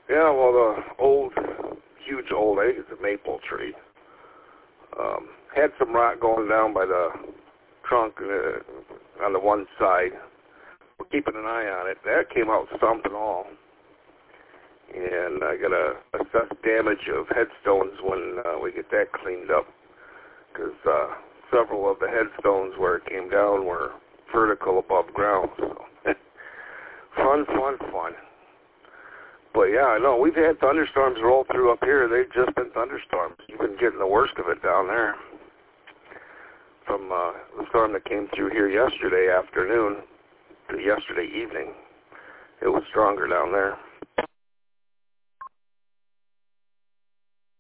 Yeah, well, huge old, I think it's a maple tree, had some rot going down by the trunk on the one side. We're keeping an eye on it. That came out stump and all. And I got to assess damage of headstones when we get that cleaned up, because several of the headstones where it came down were vertical above ground. So fun. But yeah, I know we've had thunderstorms roll through up here. They've just been thunderstorms. You've been getting the worst of it down there from the storm that came through here yesterday afternoon to yesterday evening. It was stronger down there.